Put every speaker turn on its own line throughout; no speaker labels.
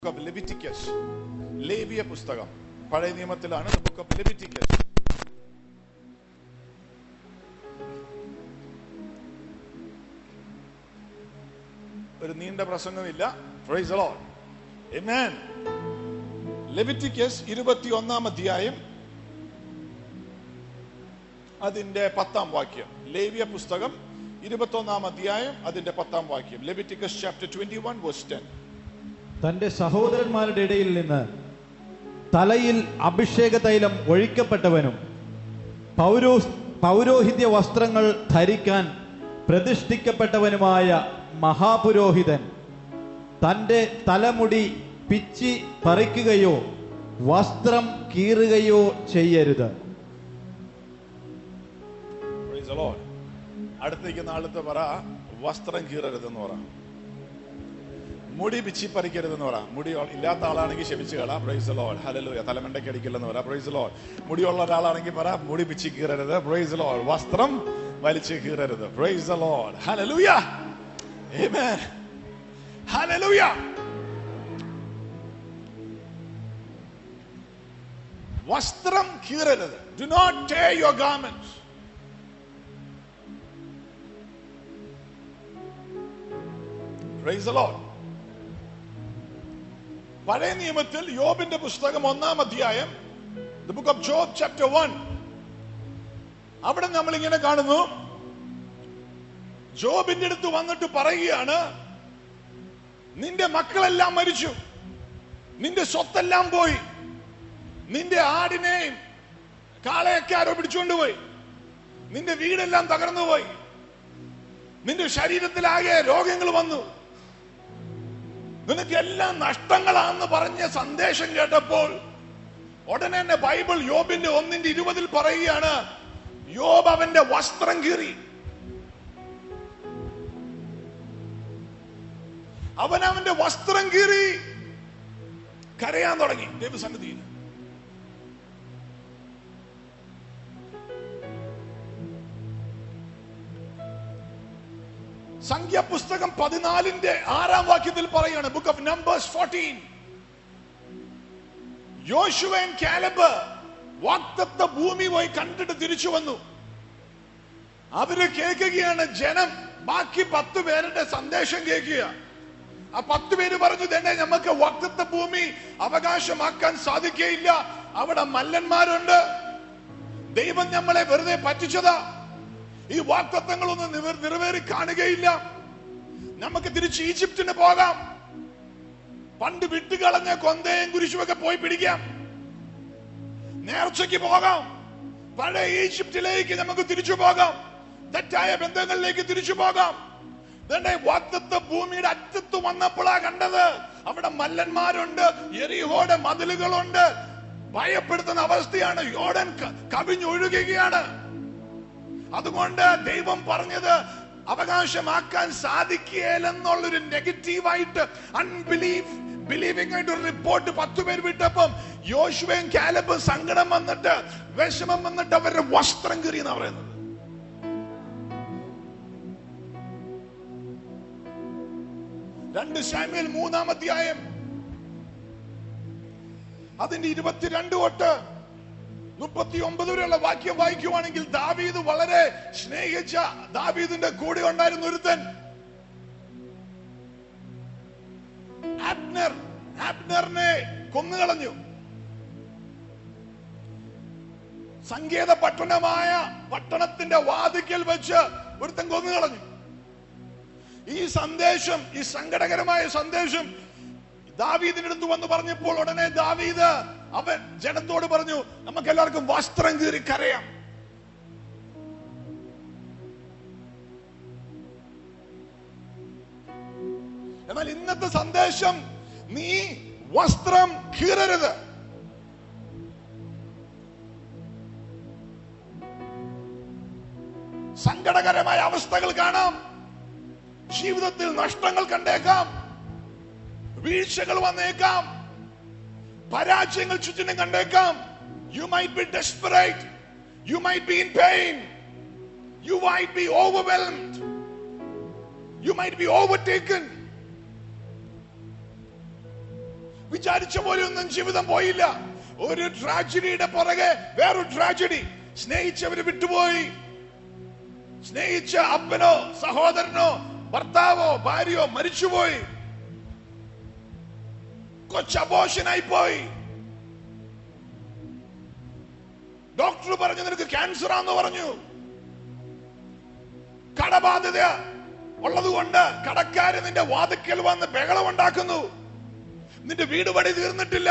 of Leviticus, ലേവ്യ പുസ്തകം പഴയ നിയമത്തിലാണ്. The book of Leviticus. ഒരു നീണ്ട പ്രസംഗമില്ല. Praise the Lord. Amen. Leviticus 21 അധ്യായം അതിന്റെ 10 വാക്യം. ലേവ്യ പുസ്തകം 21 അധ്യായം അതിന്റെ 10 വാക്യം. Leviticus chapter 21 verse 10.
തന്റെ സഹോദരന്മാരുടെ ഇടയിൽ നിന്ന് തലയിൽ അഭിഷേക തൈലം ഒഴിക്കപ്പെട്ടവനും പൗരോഹിത്യ വസ്ത്രങ്ങൾ ധരിക്കാൻ പ്രതിഷ്ഠിക്കപ്പെട്ടവനുമായ മഹാപുരോഹിതൻ തന്റെ തലമുടി പിച്ചി പറിക്കുകയോ വസ്ത്രം കീറുകയോ ചെയ്യരുത്.
അടുത്തേക്ക് നാളത്തെ പറ, വസ്ത്രം കീറരുതെന്ന് പറ, മുടി പിച്ചി പറിക്കരുതെന്ന് പറ. മുടി ഇല്ലാത്ത ആളാണെങ്കിൽ ക്ഷമിച്ചു കളാ. Praise the Lord. ഹല്ലേലൂയ. തലമണ്ടയ്ക്ക് അടിക്കില്ലെന്ന് പറ. Praise the Lord. മുടിയുള്ള ഒരാളാണെങ്കിൽ പറ, മുടി പിച്ചി കീറരുത്. Praise the Lord. വസ്ത്രം വലിച്ചു കീറരുത്. Praise the Lord. Hallelujah. Amen. Hallelujah. വസ്ത്രം കീറരുത്. Do not tear your garments. Praise the Lord. പഴയ നിയമത്തിൽ യോബിന്റെ പുസ്തകം 1 അധ്യായം, the book of Job chapter 1, അവിടെ നമ്മൾ ഇങ്ങനെ കാണുന്നു. ജോബിന്റെ അടുത്ത് വന്നിട്ട് പറയുകയാണ്, നിന്റെ മക്കളെല്ലാം മരിച്ചു, നിന്റെ സ്വത്തെല്ലാം പോയി, നിന്റെ ആടിനെയും കാളയൊക്കെ ആരോ പിടിച്ചുകൊണ്ടുപോയി, നിന്റെ വീടെല്ലാം തകർന്നുപോയി, നിന്റെ ശരീരത്തിലാകെ രോഗങ്ങൾ വന്നു, നിനക്ക് എല്ലാം നഷ്ടങ്ങളാണെന്ന് പറഞ്ഞ സന്ദേശം കേട്ടപ്പോൾ ഉടനെ തന്നെ ബൈബിൾ യോബിന്റെ 1:20 പറയുകയാണ്, യോബ് അവന്റെ വസ്ത്രം കീറി. അവന്റെ വസ്ത്രം കീറി കരയാൻ തുടങ്ങി ദൈവസന്നിധിയിൽ. സംഖ്യാപുസ്തകം 14:6 വാക്യത്തിൽ പറയാണ്, ബുക്ക് ഓഫ് നമ്പേഴ്സ് 14, യോശുവയും കാലബ് വാഗ്ദത്ത ഭൂമി പോയി കണ്ടിട്ട് തിരിച്ചു വന്നു. അവര് കേൾക്കുകയാണ്, ജനം ബാക്കി 10 പേരുടെ സന്ദേശം കേൾക്കുക. ആ 10 പേര് പറഞ്ഞു, തന്നെ നമുക്ക് വാഗ്ദത്ത ഭൂമി അവകാശമാക്കാൻ സാധിക്കുകയില്ല, അവിടെ മല്ലന്മാരുണ്ട്, ദൈവം നമ്മളെ വെറുതെ പറ്റിച്ചതാ, ഈ വാഗ്ദത്തങ്ങളൊന്നും നിറവേറി കാണുകയില്ല, നമുക്ക് തിരിച്ച് ഈജിപ്തിന് പോകാം, പണ്ട് വിട്ടുകളഞ്ഞ കൊന്തയും കുരിശുമൊക്കെ പോയി പിടിക്കാം, നേർച്ചയ്ക്ക് പോകാം, പഴയ ഈജിപ്തിലേക്ക് നമുക്ക് തിരിച്ചു പോകാം, തെറ്റായ ബന്ധങ്ങളിലേക്ക് തിരിച്ചു പോകാം. വാഗ്ദത്ത ഭൂമിയുടെ അറ്റത്ത് വന്നപ്പോഴാ കണ്ടത്, അവിടെ മല്ലന്മാരുണ്ട്, യെരിഹോയുടെ മതിലുകളുണ്ട്, ഭയപ്പെടുത്തുന്ന അവസ്ഥയാണ്, യോർദാൻ കവിഞ്ഞൊഴുകുകയാണ്. അതുകൊണ്ട് ദൈവം പറഞ്ഞത് അവകാശമാക്കാൻ സാധിക്കുകയില്ലെന്നുള്ളൊരു നെഗറ്റീവായിട്ട് ബിലീവിംഗ് ആയിട്ട് ഒരു റിപ്പോർട്ട് 10 പേര് വിട്ടപ്പം യോശുവയും കാലബും സങ്കടം വന്നിട്ട്, വിഷമം വന്നിട്ട് അവരുടെ വസ്ത്രം കീറി എന്നാ പറയുന്നത്. രണ്ട് ശമൂവേൽ 3 അധ്യായം അതിന്റെ 22 തൊട്ട് 39 വരെയുള്ള വാക്യം വായിക്കുവാണെങ്കിൽ, ദാവീദ് വളരെ സ്നേഹിച്ച, ദാവീദിന്റെ കൂടെ ഉണ്ടായിരുന്ന ഒരുത്തൻ അബ്നറിനെ കൊന്നുകളഞ്ഞു. സങ്കേത പട്ടണത്തിന്റെ വാതിക്കൽ വെച്ച് ഒരുത്തൻ കൊന്നുകളഞ്ഞു. ഈ സന്ദേശം, ഈ സങ്കടകരമായ സന്ദേശം ദാവീദിന്റെ അടുത്ത് വന്ന് പറഞ്ഞപ്പോൾ ഉടനെ ദാവീദ് അവൻ ജനത്തോട് പറഞ്ഞു, നമുക്ക് എല്ലാവർക്കും വസ്ത്രം കീറി കരയാം. എന്നാൽ ഇന്നത്തെ സന്ദേശം, നീ വസ്ത്രം കീറരുത്. സങ്കടകരമായ അവസ്ഥകൾ കാണാം, ജീവിതത്തിൽ നഷ്ടങ്ങൾ കണ്ടേക്കാം, വീഴ്ചകൾ വന്നേക്കാം, പരാജയങ്ങൾ ചുറ്റിനും കണ്ടേക്കാം. You might be desperate, you might be in pain, you might be overwhelmed, you might be overtaken. വിചാരിച്ച പോലെ ഒന്നും ജീവിതം പോയില്ല. ഒരു ട്രാജഡിയുടെ പുറകെ വേറൊരു ട്രാജഡി. സ്നേഹിച്ചവര് വിട്ടുപോയി. സ്നേഹിച്ച അപ്പനോ സഹോദരനോ ഭർത്താവോ ഭാര്യയോ മരിച്ചുപോയി. കൊച്ചബോഷനായി പോയി. ഡോക്ടർ പറഞ്ഞു നിനക്ക് ക്യാൻസർ ആണെന്ന് പറഞ്ഞു. കടബാധ്യത ഉള്ളതുകൊണ്ട് കടക്കാര് നിന്റെ വാതിക്കൽ വന്ന് ബഹളം ഉണ്ടാക്കുന്നു. നിന്റെ വീട് പണി തീർന്നിട്ടില്ല.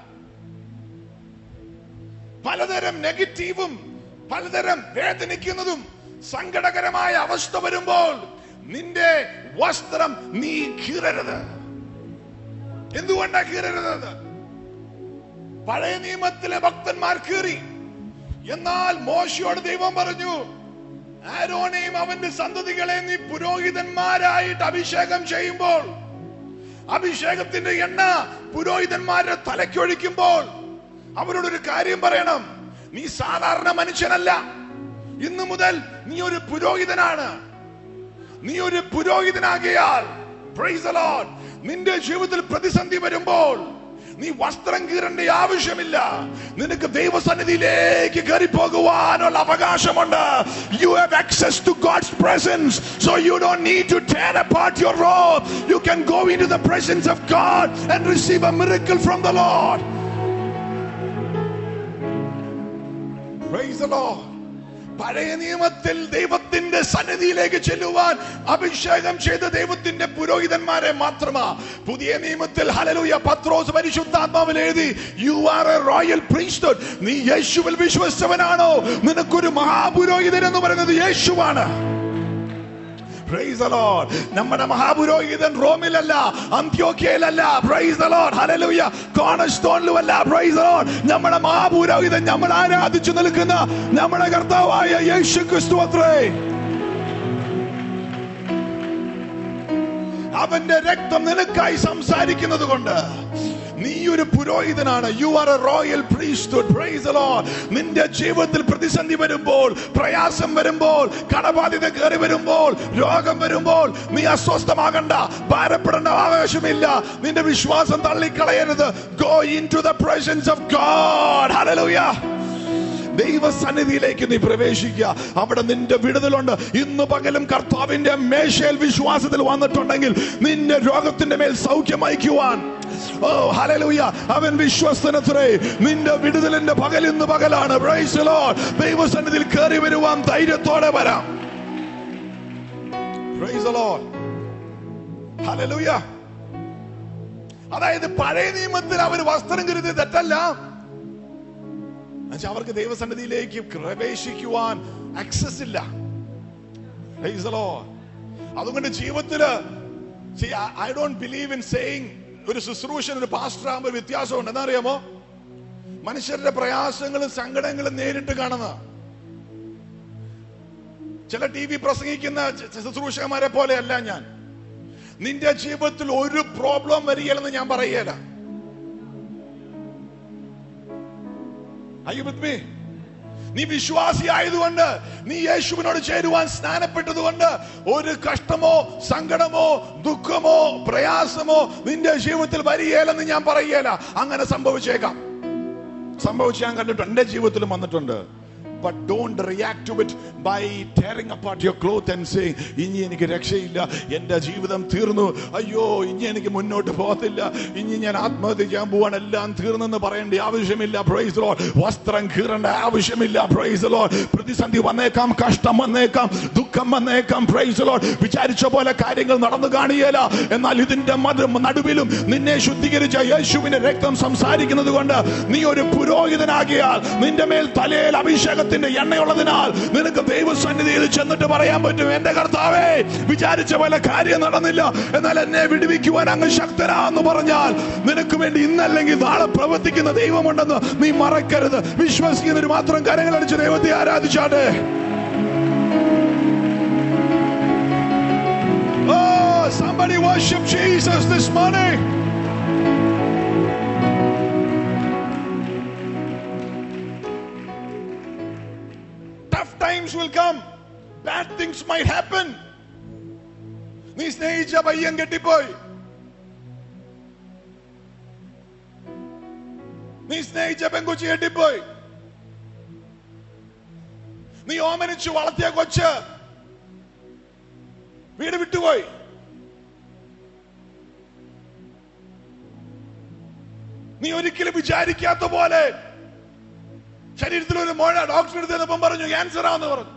പലതരം നെഗറ്റീവും പലതരം വേദനിക്കുന്നതും സങ്കടകരമായ അവസ്ഥ വരുമ്പോൾ നിന്റെ വസ്ത്രം നീ കീറരുത്. എന്തുകൊണ്ടാ കീറരുത്? പഴയ നിയമത്തിലെ ഭക്തന്മാർ കീറി. എന്നാൽ മോശയോട് ദൈവം പറഞ്ഞു, ആരോനെയും അവന്റെ സന്തതികളെ നീ പുരോഹിതന്മാരായിട്ട് അഭിഷേകം ചെയ്യുമ്പോൾ, അഭിഷേകത്തിന്റെ എണ്ണ പുരോഹിതന്മാരുടെ തലയ്ക്കൊഴിക്കുമ്പോൾ അവരോടൊരു കാര്യം പറയണം. നീ സാധാരണ മനുഷ്യനല്ല. ഇന്നു മുതൽ നീ ഒരു പുരോഹിതനാണ്. നീ ഒരു പുരോഹിതനാകിയാൽ പ്രൈസ് ദി ലോർഡ്, നിന്റെ ജീവിതത്തിൽ പ്രതിസന്ധി വരുമ്പോൾ നീ വസ്ത്രം കീറേണ്ട ആവശ്യമില്ല. നിനക്ക് ദൈവസന്നിധിയിലേക്ക് കയറി പോകുവാനുള്ള അവകാശമുണ്ട്. You have access to God's presence, so you don't need to tear apart your robe. You can go into the presence of God and receive a miracle from the Lord. Praise the Lord. പഴയ നിയമത്തിൽ ദൈവത്തിന്റെ സന്നിധിയിലേക്ക് ചെല്ലുവാൻ അഭിഷേകം ചെയ്ത ദൈവത്തിന്റെ പുരോഹിതന്മാരെ മാത്രമാ. പുതിയ നിയമത്തിൽ ഹല്ലേലൂയ പത്രോസ് പരിശുദ്ധാത്മാവിൽ എഴുതി, you are a royal priesthood. നീ യേശുവിൽ വിശ്വസിച്ചവനാണോ? നിനക്കൊരു മഹാപുരോഹിതൻ എന്ന് പറയുന്നത് യേശുവാണ്. Praise the Lord. നമ്മുടെ മഹാപുരോഹിതൻ റോമിലല്ല, അന്ത്യോക്യയിലല്ല. Praise the Lord. Hallelujah. കോർണർസ്റ്റോണിലുമല്ല. Praise the Lord. നമ്മുടെ മഹാപുരോഹിതൻ നമ്മൾ ആരാധിച്ചു നിൽക്കുന്ന നമ്മുടെ കർത്താവായ യേശു ക്രിസ്തു അത്രേ. അവന്റെ രക്തം നിനക്കായി സംസാരിക്കുന്നത് കൊണ്ട് നീ ഒരു പുരോഹിതനാണ്. You are a royal priesthood. Praise the Lord. നിന്റെ ജീവിതത്തിൽ പ്രതിസന്ധി വരുമ്പോൾ, പ്രയാസം വരുമ്പോൾ, കടബാധ്യത കയറി വരുമ്പോൾ, രോഗം വരുമ്പോൾ നീ അസ്വസ്ഥമാകണ്ട, ഭാരപ്പെടേണ്ട ആവശ്യമില്ല. നിന്റെ വിശ്വാസം തള്ളിക്കളയരുത്. Go into the presence of God. Hallelujah. ദൈവസന്നിധിയിലേക്ക് നീ പ്രവേശിക്കുക. അവിടെ നിന്റെ വിടുതലുണ്ട്. ഇന്ന് പകലും കർത്താവിന്റെ മേശയിൽ വിശ്വാസത്തിൽ വന്നിട്ടുണ്ടെങ്കിൽ നിന്റെ രോഗത്തിന്റെ മേൽ സൗഖ്യം അയക്കുവാൻ, ഓ ഹല്ലേലൂയ, അവൻ വിശ്വസ്തനത്രേ. നിന്റെ വിടുതലിന്റെ പകൽ ഇന്ന് പകലാണ്. Price the Lord. ദൈവസന്നിധിയിൽ കയറി വരുവാൻ ധൈര്യത്തോടെ വരാം. Praise the Lord. ഹല്ലേലൂയ. അതായത് പഴയ നിയമത്തിൽ അവർ വസ്ത്രം കരുതിയത് തെറ്റല്ല. അവർക്ക് ദൈവസന്നിധിയിലേക്ക് പ്രവേശിക്കുവാൻ ആക്സസ് ഇല്ല. Praise the Lord. അതുകൊണ്ട് ജീവിതത്തില് I don't believe in saying ഒരു ശുശ്രൂഷൻ ഒരു പാസ്റ്റർ ആകുമ്പോൾ വ്യത്യാസമുണ്ട്. എന്താ അറിയാമോ? മനുഷ്യരുടെ പ്രയാസങ്ങളും സങ്കടങ്ങളും നേരിട്ട് കാണുന്ന ചില TV പ്രസംഗിക്കുന്ന ശുശ്രൂഷകന്മാരെ പോലെയല്ല ഞാൻ. നിന്റെ ജീവിതത്തിൽ ഒരു പ്രോബ്ലം വരികയില്ലെന്ന് ഞാൻ പറയുകയില്ല. Are you with me? നീ വിശ്വാസി ആയതുകൊണ്ട്, നീ യേശുവിനോട് ചേരുവാൻ സ്നാനപ്പെട്ടതുകൊണ്ട് ഒരു കഷ്ടമോ സങ്കടമോ ദുഃഖമോ പ്രയാസമോ നിന്റെ ജീവിതത്തിൽ വരികയില്ലെന്ന് ഞാൻ പറയുകയില്ല. അങ്ങനെ സംഭവിച്ചേക്കാം. സംഭവിച്ച് ഞാൻ കണ്ടിട്ടുണ്ട്, എന്റെ ജീവിതത്തിലും വന്നിട്ടുണ്ട്. But don't react to it by tearing apart your clothes and saying, ഇനി എനിക്ക് രക്ഷയില്ല, എന്റെ ജീവിതം തീർന്നു, അയ്യോ ഇനി എനിക്ക് മുന്നോട്ട് പോകത്തില്ല, ഇനി ഞാൻ ആത്മഹത്യ ചെയ്യാൻ പോവാണ്, എല്ലാം തീർന്നെന്ന് പറയേണ്ട ആവശ്യമില്ല. Praise the Lord. വസ്ത്രം കീറേണ്ട ആവശ്യമില്ല. Praise the Lord. പ്രതിസന്ധി വന്നേക്കാം, കഷ്ടം വന്നേക്കാം, ദുഃഖം വന്നേക്കാം. Praise the Lord. വിചാരിച്ച പോലെ കാര്യങ്ങൾ നടന്നു കാണുകയില്ല. എന്നാൽ ഇതിന്റെ നടുവിലും നിന്നെ ശുദ്ധീകരിച്ച യേശുവിന്റെ രക്തം സംസാരിക്കുന്നത് കൊണ്ട് നീ ഒരു പുരോഹിതനാകിയാൽ നിന്റെ മേൽ തലയിൽ അഭിഷേകത്തിൽ എണ്ണയുള്ളതിനാൽ നിനക്ക് ദൈവസന്നിധിയിൽ ചെന്നിട്ട് പറയാൻ പറ്റും, എന്റെ കർത്താവേ, വിചാരിച്ച പോലെ കാര്യം നടന്നില്ല, എന്നാൽ എന്നെ വിടുവിക്കുവാൻ അങ്ങ് ശക്തനാന്ന് പറഞ്ഞാൽ നിനക്ക് വേണ്ടി ഇന്നല്ലെങ്കിൽ നാളെ പ്രവർത്തിക്കുന്ന ദൈവമുണ്ടെന്ന് നീ മറക്കരുത്. വിശ്വസിക്കുന്നവർ മാത്രം കരങ്ങളടിച്ച് ദൈവത്തെ ആരാധിച്ചാട്ടെ. Oh, somebody worship Jesus this morning. Times will come, bad things might happen. നീ സ്നേഹിച്ച പയ്യൻ കെട്ടിപ്പോയി, നീ സ്നേഹിച്ച പെങ്കൊച്ചി കെട്ടിപ്പോയി. നീ ഓമനിച്ചു വളർത്തിയ കൊച്ച് വീട് വിട്ടുപോയി. നീ ഒരിക്കലും വിചാരിക്കാത്ത പോലെ ശരീരത്തിൽ ഒരു മുഴ ഡോക്ടർ എടുത്തപ്പം പറഞ്ഞു ക്യാൻസർ ആണെന്ന് പറഞ്ഞു.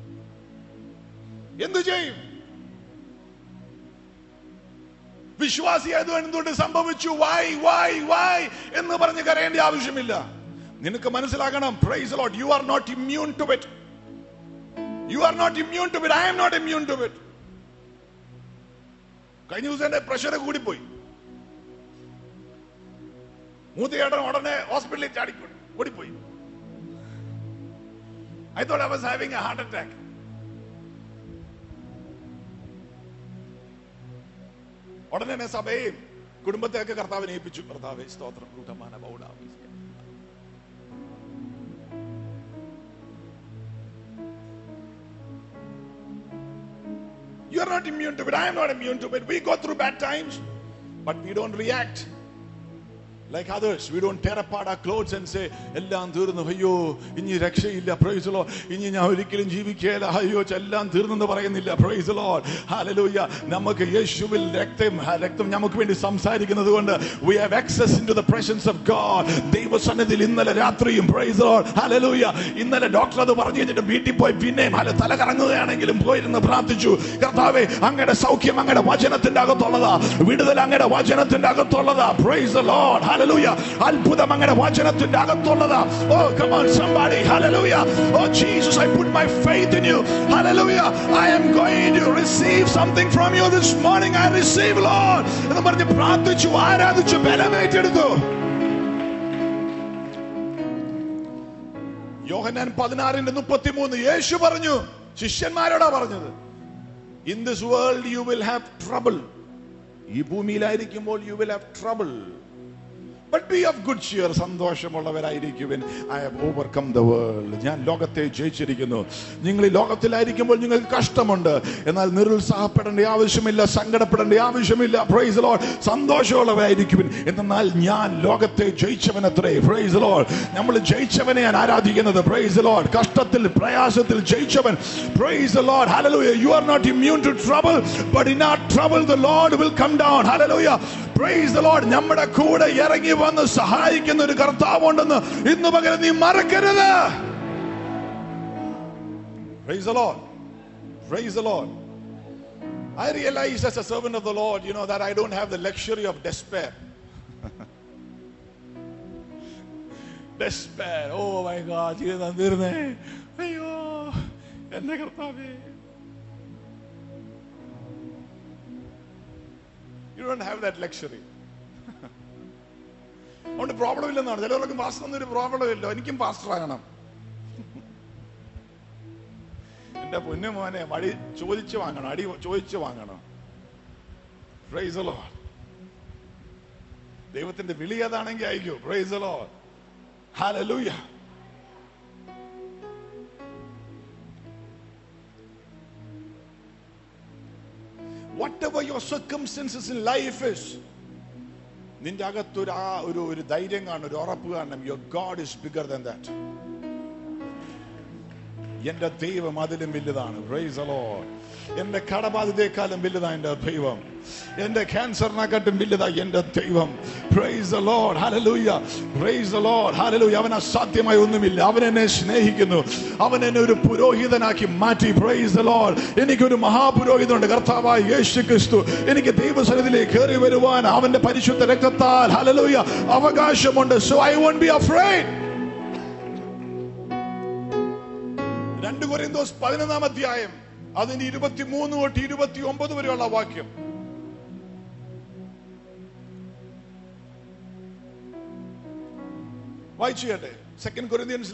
എന്തു ചെയ്യും? വിശ്വാസിയായതുകൊണ്ട് എന്തുകൊണ്ട് സംഭവിച്ചു, why എന്ന് പറഞ്ഞ് കരയേണ്ട ആവശ്യമില്ല. നിനക്ക് മനസ്സിലാക്കണം, praise the Lord, you are not immune to it. You are not immune to it. I am not immune to it. കഴിഞ്ഞ ദിവസം എന്റെ പ്രഷർ കൂടിപ്പോയി. മൂത്തയേട്ടൻ ഉടനെ ഹോസ്പിറ്റലിൽ ചാടിക്കൊണ്ട് ഓടിപ്പോയി. I thought I was having a heart attack. ഉടനെ എന്നെ സഭയും കുടുംബത്തെയൊക്കെ കർത്താവിനെ ഏൽപ്പിച്ചു. കർത്താവേ സ്തോത്രം. You are not immune to it. I am not immune to it. We go through bad times, but we don't react like others. We don't tear apart our clothes and say, എല്ലാം തീർന്നു, അയ്യോ ഇനി രക്ഷയില്ല, praise the Lord, ഇനി ഞാൻ ഒരിക്കലും ജീവിക്കുകയില്ല, അയ്യോ എല്ലാം തീർന്നെന്ന് പറയുന്നില്ല, praise the Lord, hallelujah. നമുക്ക് യേശുവിൽ രക്തം നമുക്ക് വേണ്ടി സംസാരിക്കുന്നത് കൊണ്ട് we have access into the presence of God. ദൈവസന്നിധിയിൽ ഇന്നലെ രാത്രിയും, praise the Lord, hallelujah, ഇന്നലെ ഡോക്ടർ അത് പറഞ്ഞു കഴിഞ്ഞിട്ട് വീട്ടിൽ പോയി പിന്നെയും തല കറങ്ങുകയാണെങ്കിലും പോയിരുന്ന് പ്രാർത്ഥിച്ചു, കർത്താവേ അങ്ങയുടെ സൗഖ്യം അങ്ങയുടെ വചനത്തിന്റെ അകത്തുള്ളതാ, വിടുതൽ അങ്ങയുടെ വചനത്തിന്റെ അകത്തുള്ളതാ, praise the Lord, hallelujah, അത്ഭുതം അങ്ങയുടെ വചനത്തിന്റെ അകത്തുള്ളതാ. Oh come on somebody, hallelujah. Oh Jesus, I put my faith in you, hallelujah. I am going to receive something from you this morning. I receive, Lord എന്ന് പറഞ്ഞ് പ്രാർത്ഥിച്ചു, ആരാധിച്ചു, ബലമേറ്റെടുത്തു. യോഹന്നാൻ 16:33 യേശു പറഞ്ഞു, ശിഷ്യന്മാരോടാ പറഞ്ഞത്, in this world you will have trouble. ഈ ഭൂമിയിലായിരിക്കുമ്പോൾ you will have trouble, but be of good cheer. സന്തോഷമുള്ളവരായിരിക്കുവിൻ. I have overcome the world. ഞാൻ ലോകത്തെ ജയിച്ചിരിക്കുന്നു. നിങ്ങൾ ഈ ലോകത്തിലായിരിക്കുമ്പോൾ നിങ്ങൾക്ക് കഷ്ടമുണ്ട്, എന്നാൽ നിരുത്സാഹപ്പെടേണ്ട ആവശ്യമില്ല, സങ്കടപ്പെടേണ്ട ആവശ്യമില്ല, praise the Lord. സന്തോഷമുള്ളവരായിരിക്കുവിൻ. എന്നാൽ ഞാൻ ലോകത്തെ ജയിച്ചവനത്രേ, praise the Lord. നമ്മൾ ജയിച്ചവനെ ഞാൻ ആരാധിക്കുന്നത്, praise the Lord. കഷ്ടത്തിൽ പ്രയാസത്തിൽ ജയിച്ചവൻ, praise the Lord, hallelujah. You are not immune to trouble, but in our trouble the Lord will come down, hallelujah, praise the Lord. നമ്മുടെ കൂടെ ഇറങ്ങി വന്ന് സഹായിക്കുന്ന ഒരു കർത്താവുണ്ടെന്ന് ഇന്ന് പകരം നീ മറക്കരുത്. Praise the Lord, praise the Lord. I realize as a servant of the Lord, you know, that I don't have the luxury of despair. Despair, oh my God, ജീവിതം തീർന്നേ, അയ്യോ എന്റെ കർത്താവേ. You don't have that luxury. അതുകൊണ്ട് problem ഇല്ലെന്നാണ്. ചിലവർക്ക് pastor ഒന്നും ഒരു problem ഇല്ല, എനിക്കും പാസ്റ്റർ ആകണം. എന്റെ പൊന്നു മോനെ, അടി ചോദിച്ചു വാങ്ങണം, അടി ചോദിച്ചു വാങ്ങണം. Praise the Lord. ദൈവത്തിന്റെ വിളി ഏതാണെങ്കിൽ അയക്കൂ. Praise the Lord, hallelujah. Whatever your circumstances in life is, നിന്റെ അകത്തൊരു ഒരു ധൈര്യം കാണണം, ഒരു ഉറപ്പ് കാണണം. Your God is bigger than that. എന്റെ ദൈവം അതിലും വലുതാണ്. Praise the Lord. എന്റെ കടബാധ്യതയെക്കാളും വലുതാണ് എന്റെ ദൈവം. എന്റെ ക്യാൻസറിനെക്കാട്ടും വലുതാണ് എന്റെ ദൈവം. Praise the Lord, hallelujah, praise the Lord, hallelujah. അവൻ അസാധ്യമായി ഒന്നുമില്ല. അവൻ എന്നെ സ്നേഹിക്കുന്നു. അവൻ എന്നെ ഒരു പുരോഹിതനാക്കി മാറ്റി. Praise the Lord. എനിക്കൊരു മഹാപുരോഹിതനുണ്ട്, കർത്താവായ യേശു ക്രിസ്തു. എനിക്ക് ദൈവസന്നിധിയിലേക്ക് കയറി വരുവാൻ അവന്റെ പരിശുദ്ധ രക്തത്താൽ, hallelujah, അവകാശമുണ്ട്. So I won't be afraid. 2 കൊരിന്തോസ് 11 അധ്യായം അതിന്റെ 23 തൊട്ട് 29 വരെയുള്ള വാക്യം. വായിച്ചു കേട്ടെ. 2 Corinthians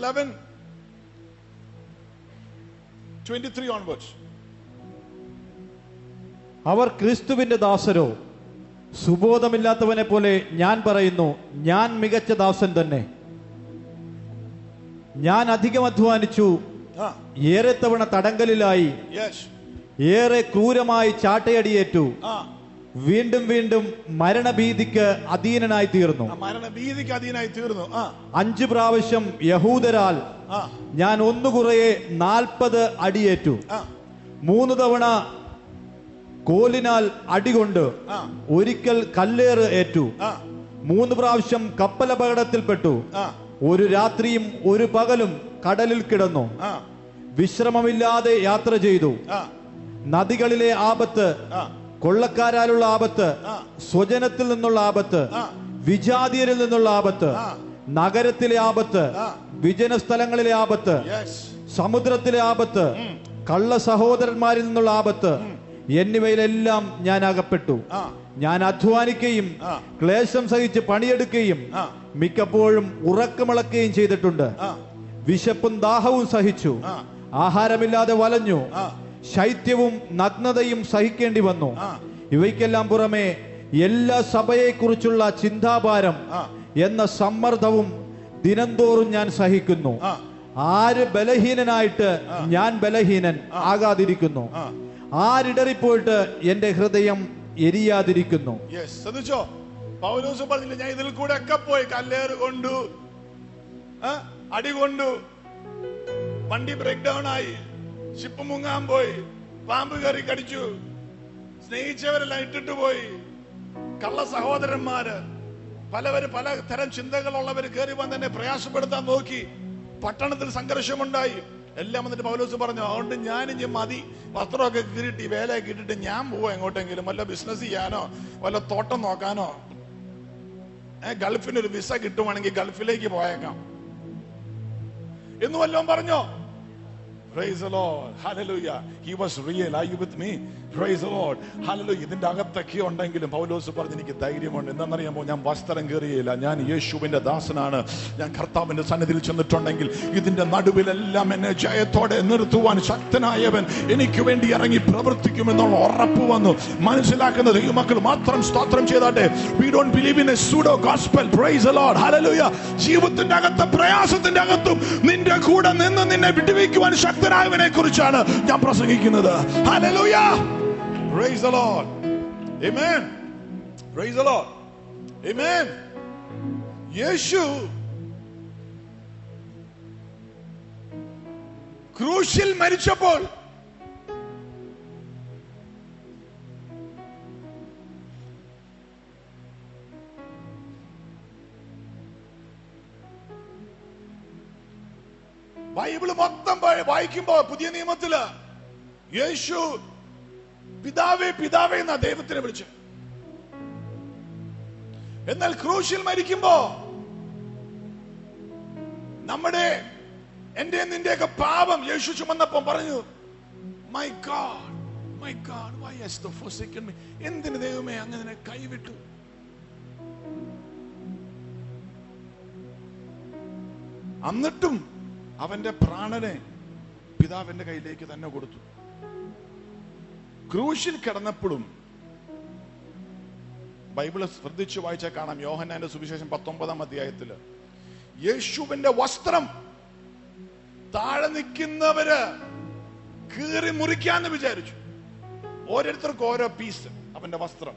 11:23 onwards.
അവർ ക്രിസ്തുവിന്റെ ദാസരോ? സുബോധമില്ലാത്തവനെ പോലെ ഞാൻ പറയുന്നു, ഞാൻ മികച്ച ദാസൻ തന്നെ. ഞാൻ അധികം അധ്വാനിച്ചു, ഏറെ തവണ തടങ്കലിലായി, ഏറെ ക്രൂരമായി ചാട്ടയടിയേറ്റു. വീണ്ടും വീണ്ടും മരണഭീതിക്ക് അധീനനായി തീർന്നു.
മരണഭീതിക്ക് അധീനായി തീർന്നു.
5 പ്രാവശ്യം യഹൂദരാൽ ഞാൻ ഒന്നുകുറയെ 40 അടിയേറ്റു. 3 തവണ കോലിനാൽ അടികൊണ്ട് ഒരിക്കൽ കല്ലേറ് ഏറ്റു. 3 പ്രാവശ്യം കപ്പലപകടത്തിൽപ്പെട്ടു. ഒരു രാത്രിയും ഒരു പകലും കടലിൽ കിടന്നു. വിശ്രമമില്ലാതെ യാത്ര ചെയ്തു. നദികളിലെ ആപത്ത്, കൊള്ളക്കാരാലുള്ള ആപത്ത്, സ്വജനത്തിൽ നിന്നുള്ള ആപത്ത്, വിജാതിയരിൽ നിന്നുള്ള ആപത്ത്, നഗരത്തിലെ ആപത്ത്, വിജന സ്ഥലങ്ങളിലെ ആപത്ത്, സമുദ്രത്തിലെ ആപത്ത്, കള്ള സഹോദരന്മാരിൽ നിന്നുള്ള ആപത്ത് എന്നിവയിലെല്ലാം ഞാൻ അകപ്പെട്ടു. ഞാൻ അധ്വാനിക്കുകയും ക്ലേശം സഹിച്ച് പണിയെടുക്കുകയും മിക്കപ്പോഴും ഉറക്കമിളക്കുകയും ചെയ്തിട്ടുണ്ട്. വിശപ്പും ദാഹവും സഹിച്ചു. ആഹാരമില്ലാതെ വലഞ്ഞു. ശൈത്യവും നഗ്നതയും സഹിക്കേണ്ടി വന്നു. ഇവയ്ക്കെല്ലാം പുറമെ എല്ലാ സഭയെക്കുറിച്ചുള്ള ചിന്താഭാരം എന്ന സമ്മർദ്ദവും ദിനംതോറും ഞാൻ സഹിക്കുന്നു. ആര് ബലഹീനനായിട്ട് ഞാൻ ബലഹീനൻ ആകാതിരിക്കുന്നു? ആരിടറിപ്പോയിട്ട് എന്റെ ഹൃദയം എരിയാതിരിക്കുന്നു?
ശ്രദ്ധിച്ചോ, പൗലോസ് പറഞ്ഞില്ല, ഞാൻ ഇതിൽ കൂടെ ഒക്കെ പോയി, കല്ലേറ് കൊണ്ടു, അടികൊണ്ടു, വണ്ടി ബ്രേക്ക് ഡൗൺ ആയി, ഷിപ്പ് മുങ്ങാൻ പോയി, പാമ്പ് കയറി കടിച്ചു, സ്നേഹിച്ചവരെല്ലാം ഇട്ടിട്ട് പോയി, കള്ള സഹോദരന്മാര്, പലവര് പല തരം ചിന്തകളുള്ളവര് കയറി വന്ന് എന്നെ പ്രയാസപ്പെടുത്താൻ നോക്കി, പട്ടണത്തിൽ സംഘർഷമുണ്ടായി. എല്ലാം വന്നിട്ട് പൗലോസ് പറഞ്ഞു, അതുകൊണ്ട് ഞാനിഞ്ഞ് മതി, വസ്ത്രമൊക്കെ കീറിട്ട് വേലയൊക്കെ ഇട്ടിട്ട് ഞാൻ പോവാ എങ്ങോട്ടെങ്കിലും, വല്ല ബിസിനസ് ചെയ്യാനോ വല്ല തോട്ടം നോക്കാനോ, ഗൾഫിനൊരു വിസ കിട്ടുവാണെങ്കിൽ ഗൾഫിലേക്ക് പോയേക്കാം എന്ന് വല്ലതും പറഞ്ഞോ? Praise the Lord. Hallelujah. He was real. Are you with me? Praise the Lord. Hallelujah. ഇതിന്റെ അകത്തൊക്കെ ഉണ്ടെങ്കിലും പൗലോസ് പറഞ്ഞു, എനിക്ക് ധൈര്യമുണ്ട്. എന്താണെന്നറിയാമോ? ഞാൻ വസ്ത്രം കീറിയില്ല, ഞാൻ യേശുവിന്റെ ദാസനാണ്. ഞാൻ കർത്താവിന്റെ സന്നിധിയിൽ ചെന്നിട്ടുണ്ടെങ്കിൽ ഇതിന്റെ നടുവിലെല്ലാം എന്നെ ജയത്തോടെ നിർത്തുവാൻ ശക്തനായവൻ എനിക്ക് വേണ്ടി ഇറങ്ങി പ്രവർത്തിക്കുമെന്നുള്ള ഉറപ്പ് വന്നു. മനസ്സിലാക്കുന്ന ദൈവമക്കൾ മാത്രം സ്തോത്രം ചെയ്താട്ടെ. We don't believe in a pseudo gospel. Praise the Lord. Hallelujah. ജീവിതത്തിന്റെ അകത്ത്, പ്രയാസത്തിന്റെ അകത്തും നിന്റെ കൂടെ നിന്ന് നിന്നെ വിടുവിക്കുവാൻ ശക്തനായവനെ കുറിച്ചാണ് ഞാൻ പ്രസംഗിക്കുന്നത്. Hallelujah. Praise the Lord. Amen. Praise the Lord. Amen. യേശു ക്രൂശിൽ മരിച്ചപ്പോൾ ബൈബിള് മൊത്തം വായിക്കുമ്പോ പുതിയ നിയമത്തില് യേശു പിതാവേ പിതാവേ എന്നാ ദൈവത്തിനെ വിളിച്ചു. എന്നാൽ ക്രൂശിൽ മരിക്കുമ്പോ നമ്മുടെ എന്റെ നിന്റെയൊക്കെ പാപം യേശു ചുമന്നപ്പോ പറഞ്ഞു, my God why hast thou forsaken me? എന്തിന് ദൈവമേ അങ്ങനെ കൈവിട്ടു? എന്നിട്ടും അവന്റെ പ്രാണനെ പിതാവിന്റെ കയ്യിലേക്ക് തന്നെ കൊടുത്തു. ക്രൂശിൽ കിടന്നപ്പോഴും ബൈബിള് ശ്രദ്ധിച്ചു വായിച്ചാൽ കാണാം, യോഹന്നാന്റെ സുവിശേഷം 19-ാം അധ്യായത്തില് യേശുവിന്റെ വസ്ത്രം താഴെ നിൽക്കുന്നവര് കീറി മുറിക്കാന്ന് വിചാരിച്ചു. ഓരോരുത്തർക്കും ഓരോ പീസ് അവന്റെ വസ്ത്രം.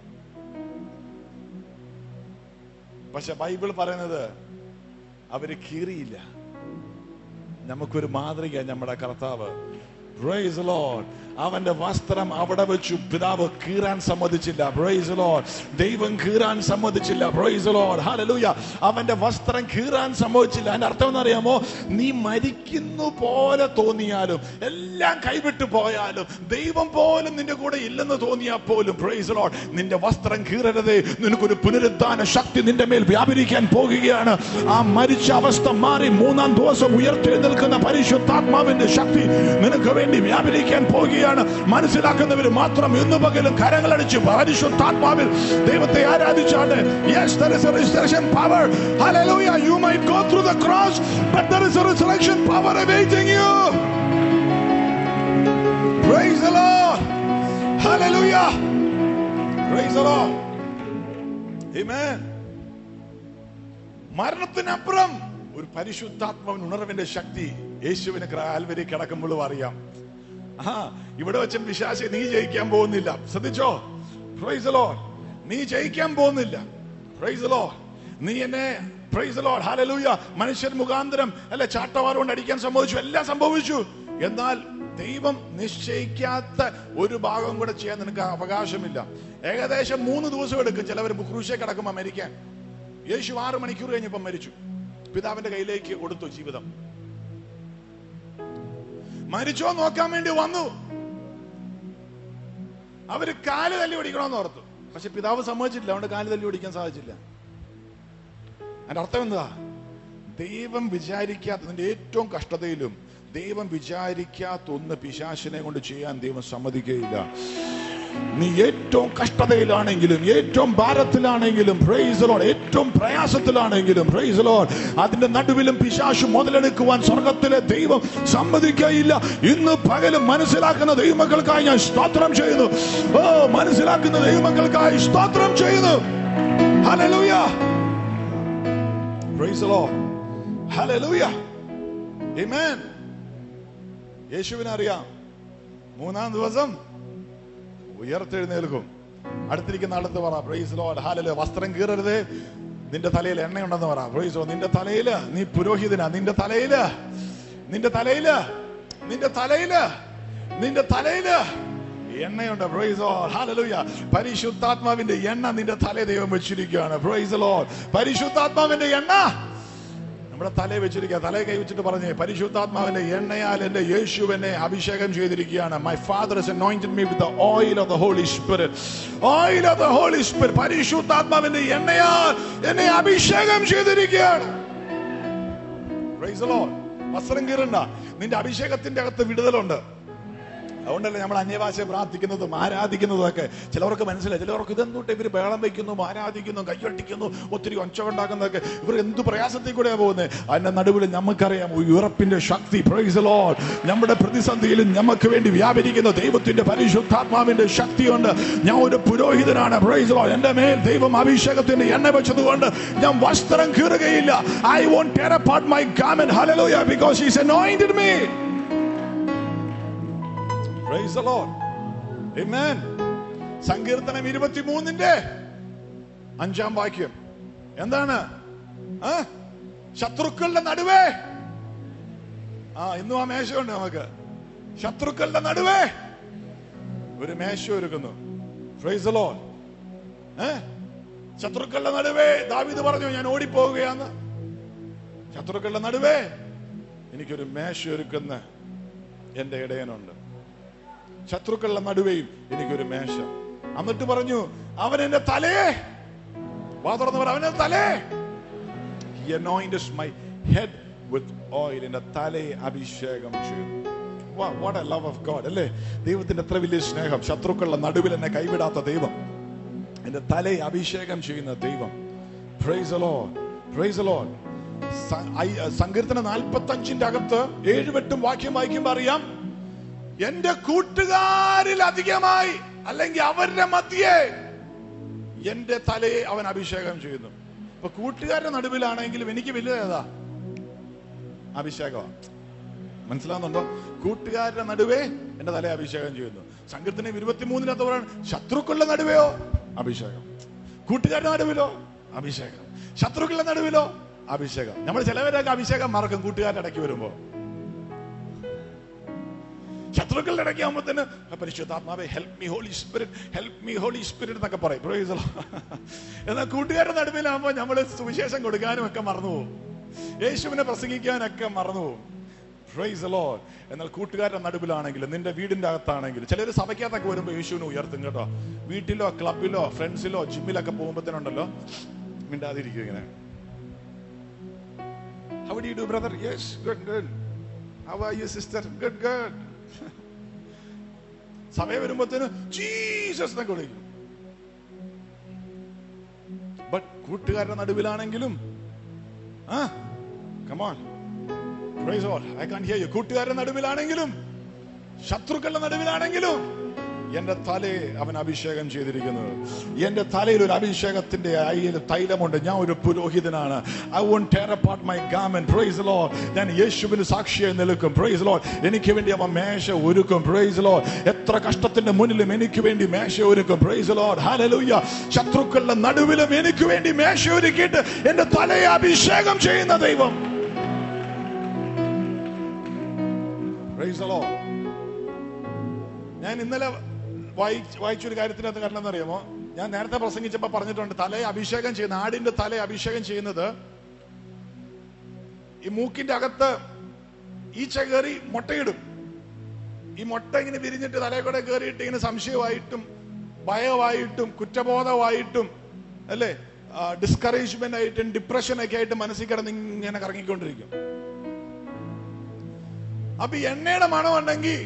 പക്ഷെ ബൈബിൾ പറയുന്നത് അവര് കീറിയില്ല. നമുക്കൊരു മാതൃക നമ്മുടെ കർത്താവ്. Praise the Lord. അവന്റെ വസ്ത്രം അവിടെ വെച്ചു പിതാവ് കീറാൻ സമ്മതിച്ചില്ല. Praise the Lord. ദൈവം കീറാൻ സമ്മതിച്ചില്ല. Praise the Lord. Hallelujah. അവന്റെ വസ്ത്രം കീറാൻ സമ്മതിച്ചില്ല. അതിന്റെ അർത്ഥം എന്നറിയാമോ? നീ മരിക്കുന്നു പോലെ തോന്നിയാലും, എല്ലാം കൈവിട്ടു പോയാലും, ദൈവം പോലും നിന്റെ കൂടെ ഇല്ലെന്ന് തോന്നിയാൽ പോലും, Praise the Lord, നിന്റെ വസ്ത്രം കീറരുതേ. നിനക്കൊരു പുനരുദ്ധാന ശക്തി നിന്റെ മേൽ വ്യാപരിക്കാൻ പോകുകയാണ്. ആ മരിച്ച അവസ്ഥ മാറി 3-ാം ദിവസം ഉയർത്തെഴുന്നേൽക്കുന്ന പരിശുദ്ധാത്മാവിന്റെ ശക്തി നിനക്ക് വേണ്ടി വ്യാപരിക്കാൻ പോകുകയാണ്. മനസ്സിലാക്കുന്നവർ മാത്രം ഇന്ന് പകലും കരങ്ങളടിച്ച് പരിശുദ്ധാത്മാവിൽ ദൈവത്തെ ആരാധിച്ചാണ്. Yes, there is a resurrection power. Hallelujah. You might go through the cross, but there is a resurrection power awaiting you. Praise the Lord. Hallelujah. Praise the Lord. Amen. മരണത്തിനപ്പുറം ഒരു പരിശുദ്ധാത്മാവിൻ ഉണർവിന്റെ ശക്തി യേശുവിന് കാൽവരി കിടക്കുമ്പോഴും അറിയാം. ഇവിടെ വെച്ച് പിശാചെ നീ ജയിക്കാൻ പോകുന്നില്ല. ശ്രദ്ധിച്ചോ? Praise the Lord. നീ ജയിക്കാൻ പോകുന്നില്ല. Praise the Lord. നീ എന്നെ പ്രൈസ് ദി ലോർഡ് ഹല്ലേലൂയ മനുഷ്യർ മുഖാന്തരം അല്ല ചാട്ടവാർ കൊണ്ട് അടിക്കാൻ സംഭവിച്ചു, എല്ലാം സംഭവിച്ചു. എന്നാൽ ദൈവം നിശ്ചയിക്കാത്ത ഒരു ഭാഗം കൂടെ ചെയ്യാൻ നിനക്ക് അവകാശമില്ല. ഏകദേശം 3 ദിവസം എടുക്കും ചിലവർ ക്രൂശിൽ കിടക്കുമ്പോൾ മരിക്കാൻ. യേശു 6 മണിക്കൂർ കഴിഞ്ഞപ്പം മരിച്ചു. പിതാവിന്റെ കയ്യിലേക്ക് കൊടുത്തു ജീവിതം. മരിച്ചോ നോക്കാൻ വേണ്ടി വന്നു. അവര് കാല് തല്ലി ഓടിക്കണമെന്ന് ഓർത്തു. പക്ഷെ പിതാവ് സമ്മതിച്ചിട്ടില്ല. അതുകൊണ്ട് കാല് തല്ലി ഓടിക്കാൻ സാധിച്ചില്ല. അതിന്റെ അർത്ഥം എന്താ? ദൈവം വിചാരിക്കാത്തതിന്റെ ഏറ്റവും കഷ്ടതയിലും ദൈവം വിചാരിക്കാത്ത ഒന്ന് പിശാചിനെ കൊണ്ട് ചെയ്യാൻ ദൈവം സമ്മതിക്കുകയില്ല. നീ ഏറ്റവും കഷ്ടതയിലാണെങ്കിലും ഏറ്റവും ഭാരത്തിലാണെങ്കിലും പ്രൈസ് ദി ലോർഡ്, ഏറ്റവും പ്രയാസത്തിലാണെങ്കിലും പ്രൈസ് ദി ലോർഡ്, അതിന്റെ നടുവിലും പിശാച് മുതലെടുക്കുവാൻ സ്വർഗത്തിലെ ദൈവം സമ്മതിക്കുകയില്ല. ഇന്ന് പകലും മനസ്സിലാക്കുന്ന ദൈവമക്കൾക്കായി ഞാൻ സ്തോത്രം ചെയ്യുന്നു. ഓ, മനസ്സിലാക്കുന്ന ദൈവമക്കൾക്കായി സ്തോത്രം ചെയ്യുന്നു. ഹല്ലേലൂയ, പ്രൈസ് ദി ലോർഡ്, ഹല്ലേലൂയ, ആമേൻ. യേശുവിനെ അറിയാം. 3-ാം ദിവസം ഉയർത്തെഴുന്നേൽക്കും. അടുത്തിരിക്കുന്ന ആളത്ത് പറ പ്രൈസ് ദി ലോർഡ്, ഹല്ലേലൂയ. വസ്ത്രം കീറരുത്, നിന്റെ തലയിൽ എണ്ണയുണ്ടെന്ന് പറ. Praise the Lord. നിന്റെ തലയില് നീ പുരോഹിതനാ. നിന്റെ തലയില് എണ്ണയുണ്ട്. പ്രൈസ് ദി ലോർഡ്, ഹല്ലേലൂയ. പരിശുദ്ധാത്മാവിന്റെ എണ്ണ നിന്റെ തലയെ ദൈവം വെച്ചിരിക്കുകയാണ്. Praise the Lord. പരിശുദ്ധാത്മാവിന്റെ എണ്ണ നമ്മുടെ തലയെ വെച്ചിരിക്കുക. തലയെ കൈ വെച്ചിട്ട് പറഞ്ഞേ, പരിശുദ്ധാത്മാവിന്റെ എണ്ണയാൽ എന്റെ യേശു എന്നെ അഭിഷേകം ചെയ്തിരിക്കുകയാണ്. My father has anointed me with the oil of the Holy Spirit. Oil of the Holy Spirit. പരിശുദ്ധാത്മാവിന്റെ എണ്ണയാൽ എന്നെ അഭിഷേകം ചെയ്തിരിക്കുകയാണ്. Praise the Lord. വസ്ത്രം കീറണ്ട. നിന്റെ അഭിഷേകത്തിന്റെ അകത്ത് വിടുതലുണ്ട്. അതുകൊണ്ടല്ലേ നമ്മൾ അന്യഭാഷ പ്രാർത്ഥിക്കുന്നതും ആരാധിക്കുന്നതും ഒക്കെ. ചിലവർക്ക് മനസ്സിലായി. ചിലവർക്ക് ഇതെന്തുകൊണ്ട് ഇവർ ബഹളം വയ്ക്കുന്നു, ആരാധിക്കുന്നു, കയ്യട്ടിക്കുന്നു, ഒത്തിരി ഒച്ചയുണ്ടാക്കുന്നതൊക്കെ. ഇവർ എന്ത് പ്രയാസത്തിൽ കൂടെയാണ് പോകുന്നത്. അതിന്റെ നടുവിൽ നമുക്കറിയാം ഉയർപ്പിന്റെ ശക്തി. Praise the Lord. നമ്മുടെ പ്രതിസന്ധിയിലും നമുക്ക് വേണ്ടി വ്യാപരിക്കുന്ന ദൈവത്തിന്റെ പരിശുദ്ധാത്മാവിന്റെ ശക്തിയുണ്ട്. ഞാൻ ഒരു പുരോഹിതനാണ്. Price the Lord. എന്റെ മേൽ ദൈവം അഭിഷേകത്തിന്റെ എണ്ണ വെച്ചതുകൊണ്ട് ഞാൻ വസ്ത്രം കീറുകയില്ല. I won't tear apart my garment. Hallelujah, because he's anointed me. Praise the Lord. Amen. സങ്കീർത്തനം 23-ന്റെ 5-ാം വാക്യം എന്താണ്? ശത്രുക്കളുടെ നടുവേ. ഇന്നും ആ മേശയുണ്ട് നമുക്ക്. ശത്രുക്കളുടെ നടുവേ ഒരു മേശ ഒരുക്കുന്നു. Praise the Lord. ശത്രുക്കളുടെ നടുവേ ദാവീദ് പറഞ്ഞു, ഞാൻ ഓടിപ്പോവുകയാന്ന്. ശത്രുക്കളുടെ നടുവേ എനിക്കൊരു മേശ ഒരുക്കുന്ന എന്റെ ഇടയനുണ്ട്. ശത്രുക്കളുടെ നടുവേയും എനിക്കൊരു മേശ. എന്നിട്ട് പറഞ്ഞു, അവൻ എന്റെ തലയെ, വാ തുറന്ന് പറ, അവന്റെ തലയെ, he anoints my head with oil. എന്റെ തലയെ അഭിഷേകം ചെയ്തു. Wow, what a love of God, അല്ലേ? ദൈവത്തിന്റെ എത്ര വലിയ സ്നേഹം. ശത്രുക്കളുടെ നടുവിൽ എന്നെ കൈവിടാത്ത ദൈവം, എന്റെ തലയെ അഭിഷേകം ചെയ്യുന്ന ദൈവം. Praise the Lord. Praise the Lord. സങ്കീർത്തനം 45-ന്റെ അകത്ത് 7-8 വാക്യം വായിക്കുമ്പോൾ അറിയാം, എന്റെ കൂട്ടുകാരിൽ അധികമായി അല്ലെങ്കിൽ അവരുടെ മധ്യേ എന്റെ തലയെ അവൻ അഭിഷേകം ചെയ്യുന്നു. ഇപ്പൊ കൂട്ടുകാരുടെ നടുവിലാണെങ്കിലും എനിക്ക് വലുതേതാ? അഭിഷേകമാണ്. മനസ്സിലാവുന്നുണ്ടോ? കൂട്ടുകാരുടെ നടുവേ എന്റെ തലയെ അഭിഷേകം ചെയ്യുന്നു. സങ്കീർത്തനം 23-നകത്ത് പറയാണ്, ശത്രുക്കളുടെ നടുവെയോ അഭിഷേകം, കൂട്ടുകാരുടെ നടുവിലോ അഭിഷേകം, ശത്രുക്കളുടെ നടുവിലോ അഭിഷേകം. നമ്മൾ ചിലവരൊക്കെ അഭിഷേകം മറക്കും കൂട്ടുകാരുടെ ഇടയ്ക്ക് വരുമ്പോ. ശത്രുക്കളുടെ ഇടയ്ക്ക് ആകുമ്പോ തന്നെ പരിശുദ്ധാത്മാവേ help me Holy Spirit, help me Holy Spirit എന്നൊക്കെ പറയും. Praise the Lord. എന്നാൽ കൂട്ടുകാരുടെ നടുവിലാകുമ്പോ നമ്മള് സുവിശേഷം കൊടുക്കാനും ഒക്കെ മറന്നുപോകും, യേശുവിനെ പ്രസംഗിക്കാനൊക്കെ മറന്നുപോകും. Praise the Lord. എന്നാൽ കൂട്ടുകാരുടെ നടുവിലാണെങ്കിലും നിന്റെ വീടിന്റെ അകത്താണെങ്കിലും, ചിലർ സഭയ്ക്കകത്തൊക്കെ വരുമ്പോ യേശുവിനെ ഉയർത്തും കേട്ടോ. വീട്ടിലോ ക്ലബിലോ ഫ്രണ്ട്സിലോ ജിമ്മിലൊക്കെ പോകുമ്പോഴത്തേനുണ്ടല്ലോ മിണ്ടാതിരിക്കും ഇങ്ങനെ. How do you do, brother? Yes, good, good. How are you, sister? Good, good. സഭയെ വരുമ്പോഴത്തേന് ജീസസ് എന്നൊക്കെ വിളിക്കും. ബട്ട് കൂട്ടുകാരുടെ നടുവിലാണെങ്കിലും come on, praise God, I can't hear you. കൂട്ടുകാരുടെ നടുവിലാണെങ്കിലും ശത്രുക്കളുടെ നടുവിലാണെങ്കിലും എന്റെ തലയെ അവൻ അഭിഷേകം ചെയ്തിരിക്കുന്നത്. എന്റെ തലയിൽ ഒരു അഭിഷേകത്തിന്റെ തൈലമുണ്ട്. ഞാൻ ഒരു പുരോഹിതനാണ്. I won't tear apart my garment. Praise the Lord. ഞാൻ യേശുവിന് സാക്ഷിയായി നിൽക്കും. Praise the Lord. എനിക്ക് വേണ്ടി അവൻ മേശ ഒരുക്കും. Praise the Lord. എത്ര കഷ്ടത്തിന്റെ മുന്നിലും എനിക്ക് വേണ്ടി മേശ ഒരുക്കും. Praise the Lord. Hallelujah. ശത്രുക്കളുടെ നടുവിലും എനിക്ക് വേണ്ടി മേശ ഒരുക്കിയിട്ട് എന്റെ തലയെ അഭിഷേകം ചെയ്യുന്ന ദൈവം. Praise the Lord. ഞാൻ ഇന്നലെ വായിച്ചൊരു കാര്യത്തിനകത്ത് കാരണം എന്നറിയാമോ? ഞാൻ നേരത്തെ പ്രസംഗിച്ചപ്പോ പറഞ്ഞിട്ടുണ്ട്, തലയെ അഭിഷേകം ചെയ്യുന്ന, ആടിന്റെ തലയെ അഭിഷേകം ചെയ്യുന്നത് ഈ മൂക്കിന്റെ അകത്ത് ഈച്ച കയറി മുട്ടയിടും. ഈ മുട്ട ഇങ്ങനെ വിരിഞ്ഞിട്ട് തലയെ കൂടെ കയറിയിട്ട് ഇങ്ങനെ സംശയമായിട്ടും ഭയമായിട്ടും കുറ്റബോധമായിട്ടും അല്ലേ, ഡിസ്കറേജ്മെന്റ് ആയിട്ടും ഡിപ്രഷനൊക്കെ ആയിട്ട് മനസ്സിൽ കിടന്ന് ഇങ്ങനെ കറങ്ങിക്കൊണ്ടിരിക്കും. അപ്പൊ ഈ എണ്ണയുടെ മണം ഉണ്ടെങ്കിൽ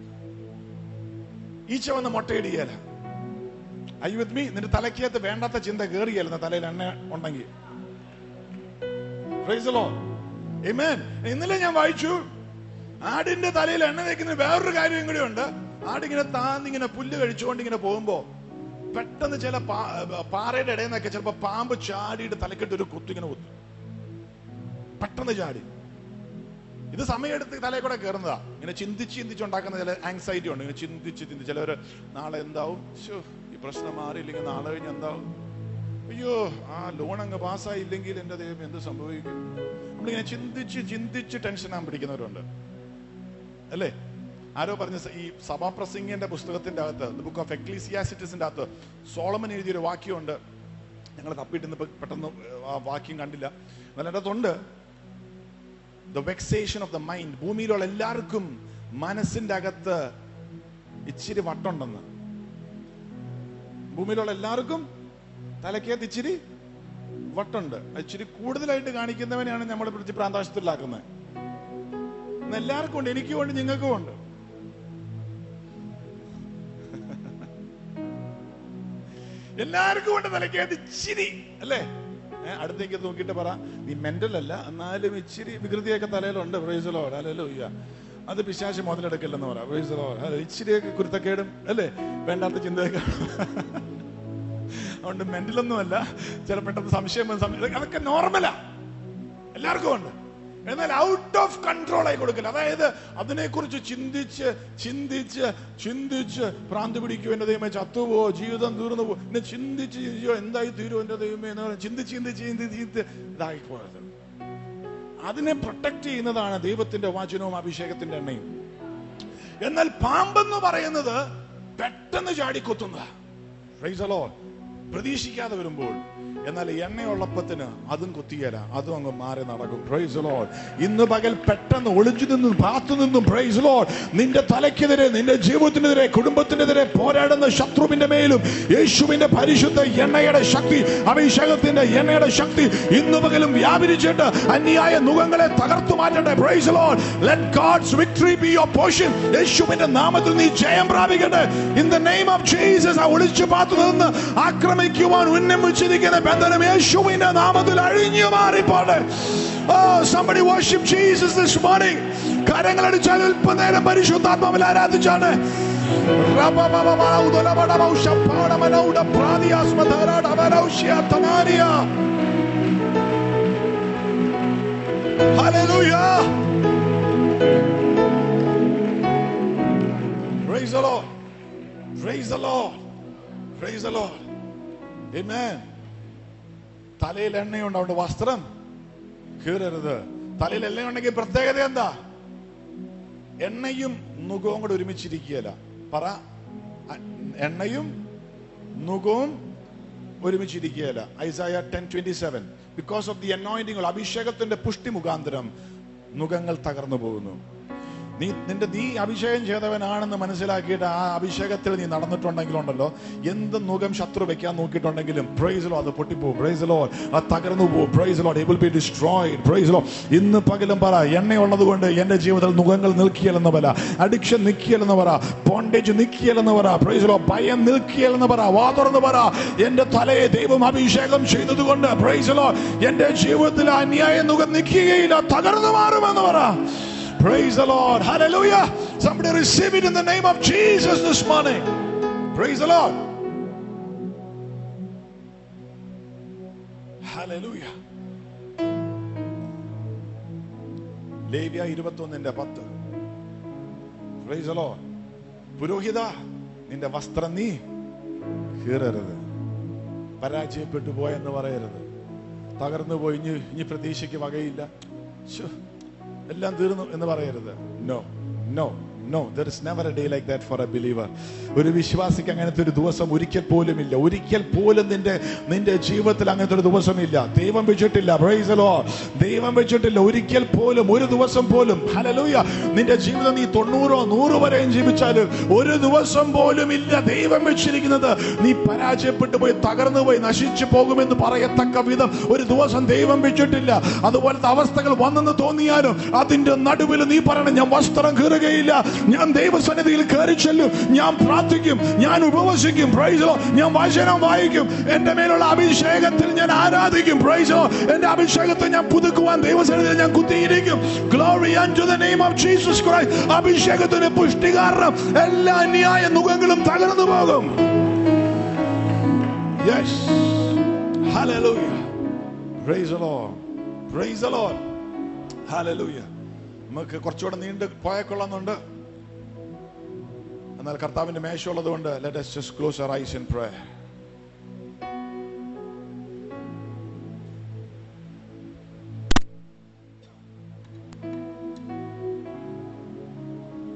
ഈച്ച വന്ന് മുട്ടയിടുകയല്ല. I with me? നിന്റെ തലയ്ക്കകത്ത് വേണ്ടാത്ത ചിന്ത കയറിയല്ല തലയിൽ എണ്ണ ഉണ്ടെങ്കിൽ. Praise the Lord. ആമേൻ. ഇന്നലെ ഞാൻ വായിച്ചു, ആടിന്റെ തലയിൽ എണ്ണ തേക്കുന്ന വേറൊരു കാര്യം കൂടി ഉണ്ട്. ആടിങ്ങനെ താന്നിങ്ങനെ പുല്ല് കഴിച്ചുകൊണ്ട് ഇങ്ങനെ പോകുമ്പോ പെട്ടെന്ന് ചില പാറയുടെ ഇടയിൽ നിന്നൊക്കെ ചിലപ്പോ പാമ്പ് ചാടിയിട്ട് തലക്കെട്ട് ഒരു കുത്തിങ്ങനെ കുത്തും. പെട്ടെന്ന് ചാടി. ഇത് സമയമെടുത്ത് തലയിൽ കൂടെ കയറുന്നതാ. ഇങ്ങനെ ചിന്തിച്ചുണ്ടാക്കുന്ന ചില ആങ്സൈറ്റി ഉണ്ട്. ഇങ്ങനെ ചിന്തിച്ച് ചിലവര് നാളെ എന്താവും, ഈ പ്രശ്നം മാറിയില്ലെങ്കിൽ നാളെ കഴിഞ്ഞ് എന്താവും, അയ്യോ ആ ലോൺ അങ്ങ് പാസ്സായില്ലെങ്കിൽ എന്റെ ദൈവം എന്ത് സംഭവിക്കും. നമ്മളിങ്ങനെ ചിന്തിച്ച് ടെൻഷനാൻ പിടിക്കുന്നവരുണ്ട് അല്ലേ? ആരോ പറഞ്ഞ ഈ സഭാപ്രസംഗിന്റെ പുസ്തകത്തിന്റെ അകത്ത്, ദി ബുക്ക് ഓഫ് എക്ലീസിയാസിറ്റിസിന്റെ അകത്ത് സോളമൻ എഴുതിയൊരു വാക്യമുണ്ട്. ഞങ്ങൾ തപ്പിയിട്ട് പെട്ടെന്ന് ആ വാക്യം കണ്ടില്ല. എന്നാൽ എൻ്റെ അകത്തുണ്ട്, the vexation of the mind. ഭൂമിയിലുള്ള എല്ലാവർക്കും മനസ്സിന്റെ അകത്ത് ഇച്ചിരി വട്ടുണ്ടെന്ന്. ഭൂമിയിലുള്ള എല്ലാവർക്കും തലക്കകത്ത് ഇച്ചിരി വട്ടുണ്ട്. ഇച്ചിരി കൂടുതലായിട്ട് കാണിക്കുന്നവനെയാണ് നമ്മൾ പിടിച്ച് പ്രാന്താശുപത്രിയിലാക്കുന്നത്. എല്ലാവർക്കും ഉണ്ട്, എനിക്കും ഉണ്ട്, നിങ്ങൾക്കും ഉണ്ട്. എല്ലാവർക്കും ഉണ്ട് തലക്കകത്ത് ഇച്ചിരി അല്ലേ? അടുത്തേക്ക് നോക്കിയിട്ട് പറ, നീ മെന്റൽ അല്ല, എന്നാലും ഇച്ചിരി വികൃതിയൊക്കെ തലയിലുണ്ട്. Praise the Lord. ഹല്ലേലൂയ. അത് പിശാച് മുതലെടുക്കില്ലെന്ന് പറ. Praise the Lord. ഇച്ചിരിയൊക്കെ കുരുത്തക്കേടും അല്ലേ, വേണ്ടാത്ത ചിന്തയൊക്കെ. അതുകൊണ്ട് മെന്റലൊന്നും അല്ല. ചില പെട്ടെന്ന് സംശയം അതൊക്കെ നോർമലാ, എല്ലാവർക്കും ഉണ്ട്. എന്നാൽ ഔട്ട് ഓഫ് കൺട്രോൾ ആയി കൊടുക്കില്ല. അതായത് അതിനെക്കുറിച്ച് ചിന്തിച്ച് ഭ്രാന്ത് പിടിക്കും. എന്റെ ദൈവമേ ചത്തുപോ, ജീവിതം തീർന്നു പോ, എന്നെ ചിന്തിച്ച് എന്തായി തീരും എന്റെ ദൈവമേ എന്ന് പറഞ്ഞ് ചിന്തിച്ച് ഇതായി പോയത്. അതിനെ പ്രൊട്ടക്ട് ചെയ്യുന്നതാണ് ദൈവത്തിന്റെ വചനവും അഭിഷേകത്തിന്റെ എണ്ണയും. എന്നാൽ പാമ്പെന്ന് പറയുന്നത് പെട്ടെന്ന് ചാടിക്കൊത്തുന്നതാ. Price the Lord. പ്രതീക്ഷിക്കാതെ വരുമ്പോൾ. എന്നാൽ എണ്ണയുള്ളപ്പത്തിന് അതും കുത്തിയല്ല, അതും അങ്ങ് മാറി നടക്കും. Praise the Lord. ഇന്ന് പകൽ പെട്ടെന്ന് ഒളിച്ചു നിന്നും ഭാഗത്തു നിന്നും പ്രൈസ് ദി ലോർഡ് നിന്റെ തലയ്ക്കെതിരെ, നിന്റെ ജീവിതത്തിനെതിരെ, കുടുംബത്തിനെതിരെ പോരാടുന്ന ശത്രുവിന്റെ മേലും യേശുവിന്റെ പരിശുദ്ധ എണ്ണയുടെ ശക്തി, അഭിഷേകത്തിന്റെ എണ്ണയുടെ ശക്തി ഇന്ന് പകലും വ്യാപരിച്ചിട്ട് അന്യായ നുഖങ്ങളെ തകർത്തു മാറ്റട്ടെ. Praise the Lord. Let God's victory be your portion. യേശുവിന്റെ നാമത്തിൽ നീ ജയം പ്രാപിക്കട്ടെ. In the name of Jesus. ആ ഒളിച്ചു ഭാഗത്തു നിന്ന് ആക്രമിക്കുവാൻ ഉന്നമിച്ചിരിക്കുന്ന ബന്ധനം യേശുവിന്റെ നാമത്തിൽ അഴിഞ്ഞു മാറിപ്പോട്ടെ. Oh, somebody worship Jesus this morning. കരങ്ങളടിച്ചാൽ അല്പനേരം പരിശുദ്ധാത്മാവിൽ ആരാധിച്ചാണ്. Hallelujah. Praise the Lord. Praise the Lord. Praise the Lord. Amen. തലയിൽ എണ്ണയുണ്ട്, അവിടെ വസ്ത്രം കീറരുത്. തലയിൽ എണ്ണയുണ്ടെങ്കിൽ പ്രത്യേകത എന്താ? എണ്ണയും നുകവും കൂടെ ഒരുമിച്ചിരിക്കുകയല്ല. പറ, എണ്ണയും നുകവും ഒരുമിച്ചിരിക്കുകയല്ല. Isaiah 10:27. Because of the anointing, അഭിഷേകത്തിന്റെ പുഷ്ടി മുഖാന്തരം നുകങ്ങൾ തകർന്നു പോകുന്നു. നീ അഭിഷേകം ചെയ്തവനാണെന്ന് മനസ്സിലാക്കിയിട്ട് ആ അഭിഷേകത്തിൽ നീ നടന്നിട്ടുണ്ടെങ്കിലുണ്ടല്ലോ, എന്ത് നുകം ശത്രു വെക്കാൻ നോക്കിയിട്ടുണ്ടെങ്കിലും പ്രൈസ് ദി ലോർഡ് അത് പൊട്ടിപ്പോകും. പ്രൈസ് ദി ലോർഡ് അത് തകർന്നു പോകും. Praise the Lord it will be destroyed. Praise the Lord. ഇന്ന് പകലും പറ, എണ്ണയുള്ളത് കൊണ്ട് എന്റെ ജീവിതത്തിൽ നുകങ്ങൾ നിൽക്കിയല്ലെന്ന് പറ, അഡിക്ഷൻ നിൽക്കിയല്ലെന്ന് പറ, ബോണ്ടേജ് നിൽക്കിയല്ലെന്ന് പറ, പ്രൈസ് ദി ലോർഡ് ഭയം നിൽക്കിയല്ലെന്ന് പറ, വാ തുറന്ന് പറ, എന്റെ തലയെ ദൈവം അഭിഷേകം ചെയ്തതുകൊണ്ട് പ്രൈസ് ദി ലോർഡ് എന്റെ ജീവിതത്തിൽ അന്യായ നുകം നിൽക്കുകയില്ല, തകർന്നു മാറുമെന്ന് പറ. Praise the Lord. Hallelujah. Somebody receive it in the name of Jesus this morning. Praise the Lord. Hallelujah. ലേവ്യ 21:10. Praise the Lord. പുരോഹിത, നിന്റെ വസ്ത്രം നീ കീറരുത്. പരാജയപ്പെട്ടു പോയെന്ന് പറയരുത്. തകർന്നു പോയി, ഇനി പ്രതീക്ഷയ്ക്ക് വകയില്ല, എല്ലാം തീർന്നു എന്ന് പറയരുത്. No, no, no. There is never a day like that for a believer. ഒരു വിശ്വാസിക്ക് അങ്ങനത്തെ ഒരു ദിവസം ഒരിക്കൽ പോലും ഇല്ല. ഒരിക്കൽ പോലും നിന്റെ ജീവിതത്തിൽ അങ്ങനത്തെ ഒരു ദിവസമില്ല. ദൈവം വെച്ചിട്ടില്ല. Praise the Lord. ദൈവം വെച്ചിട്ടില്ല ഒരിക്കൽ പോലും, ഒരു ദിവസം പോലും. ഹല്ലേലൂയ. നിന്റെ ജീവിതം നീ 90 100 വരെയും ജീവിച്ചാലും ഒരു ദിവസം പോലും ഇല്ല ദൈവം വെച്ചിരിക്കുന്നത് നീ പരാജയപ്പെട്ടു പോയി, തകർന്നു പോയി, നശിച്ചു പോകുമെന്ന് പറയത്തക്ക വിധം ഒരു ദിവസം ദൈവം വെച്ചിട്ടില്ല. അതുപോലത്തെ അവസ്ഥകൾ വന്നെന്ന് തോന്നിയാലും അതിന്റെ നടുവിൽ നീ പറയണം, ഞാൻ വസ്ത്രം കീറുകയില്ല, ഞാൻ ദൈവസന്നിധിയിൽ കയറി ചെല്ലും, ഞാൻ പ്രാർത്ഥിക്കും, ഞാൻ ഉപവസിക്കും, പ്രൈസ് ദി ലോർഡ്, ഞാൻ വചനം വായിക്കും, എന്റെ മേലുള്ള അഭിഷേകത്തിൽ ഞാൻ ആരാധിക്കും, പ്രൈസ് ദി ലോർഡ്, എന്റെ അഭിഷേകത്തെ ഞാൻ പുതുക്കുവാൻ ദൈവസന്നിധിയിൽ ഞാൻ കുത്തിയിരിക്കും. Glory unto the name of Jesus Christ. അഭിഷേകത്തിന് പുഷ്ടി കാരണം എല്ലാ അന്യായ നുകങ്ങളും തകർന്നു പോകും. Yes. Hallelujah. Praise the Lord. Praise the Lord. Hallelujah. നമുക്ക് കുറച്ചുകൂടെ നീണ്ട് പോയേക്കൊള്ളുന്നുണ്ട്. എന്നാൽ കർത്താവിന്റെ മേശയുള്ളത് കൊണ്ട് let us just close our eyes in prayer.